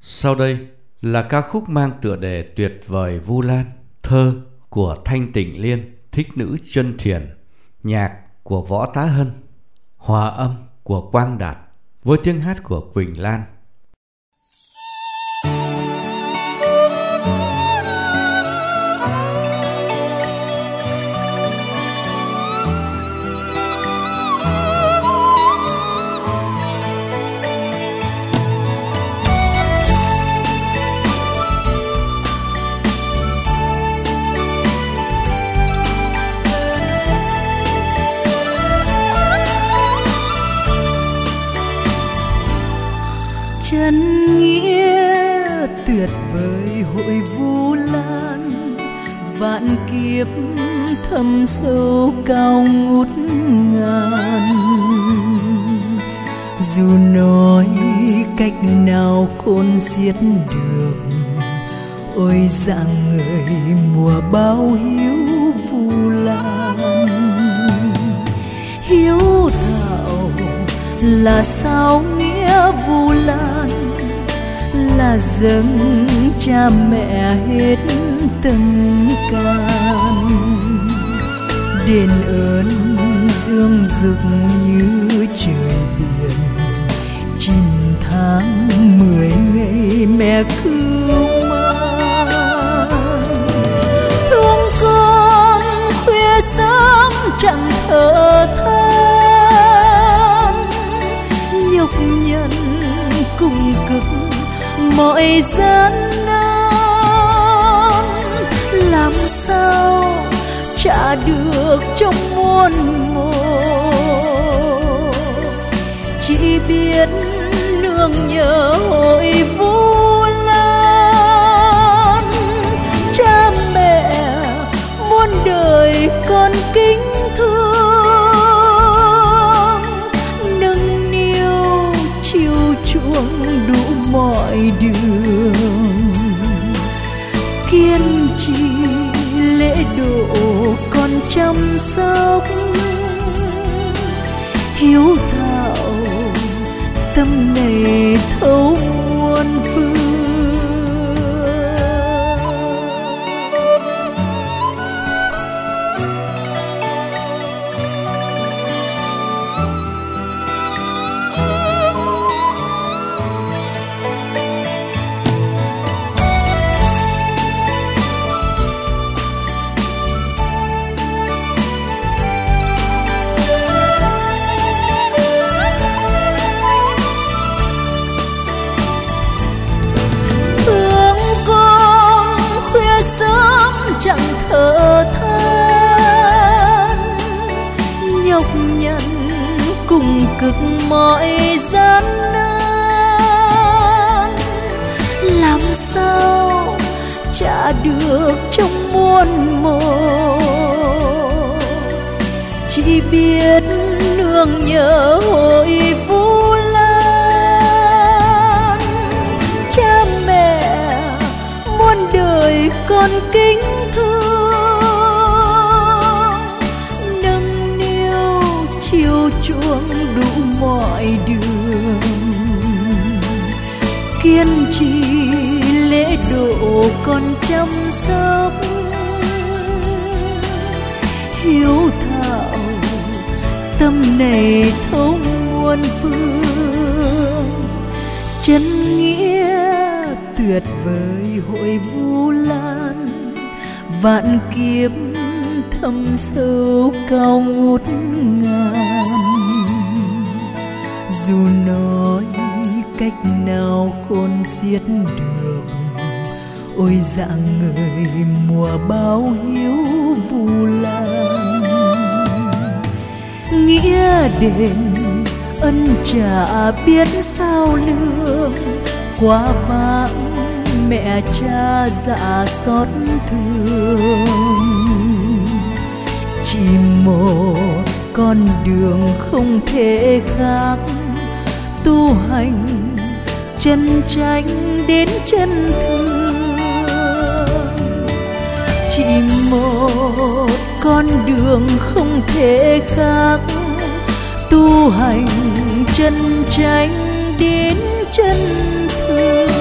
Sau đây là ca khúc mang tựa đề Tuyệt vời Vu Lan, thơ của Thanh Tịnh Liên, thích nữ Chân Thiền, nhạc của Võ Tá Hân, hòa âm của Quang Đạt, với tiếng hát của Quỳnh Lan. Chân nghĩa tuyệt vời hội Vu Lan, vạn kiếp thâm sâu cao ngút ngàn. Dù nói cách nào khôn xiết được, ôi dạng người mùa báo hiếu Vu Lan. Hiếu thảo là sao nghĩa Vu Lan, là dâng cha mẹ hết tâm can. Đền ơn dương dục như trời biển, 9 tháng 10 ngày mẹ cứu mang. Thương con khuya sớm chẳng thở than, nhọc nhằn cùng cực mọi gian nan. Làm sao trả được trong muôn mồ, chỉ biết nương nhờ hội Vu Lan. Cha mẹ muôn đời con kính thương, nâng niu chiều chuộng đủ mọi đường. Kiên trì lễ độ con chăm sóc, hiếu thảo tâm này thấu muôn phương. Chẳng thở than, nhọc nhằn cùng cực mọi gian nan. Làm sao trả được trong muôn mồ, chỉ biết nương nhờ hội Vu Lan. Cha mẹ muôn đời con kính thương, nâng niu chiều chuộng đủ mọi đường. Kiên trì lễ độ con chăm sóc, hiếu thảo tâm này thấu muôn phương. Chân nghĩa tuyệt vời hội Vu Lan, vạn kiếp thâm sâu cao ngút ngàn. Dù nói cách nào khôn xiết được, ôi dạng người mùa báo hiếu Vu Lan. Nghĩa đền ân trả biết sao lường, quá vãng mẹ cha dạ xót thương. Chỉ một con đường không thể khác, tu hành chân chánh đến chân thương. Chỉ một con đường không thể khác, tu hành chân chánh đến chân thương.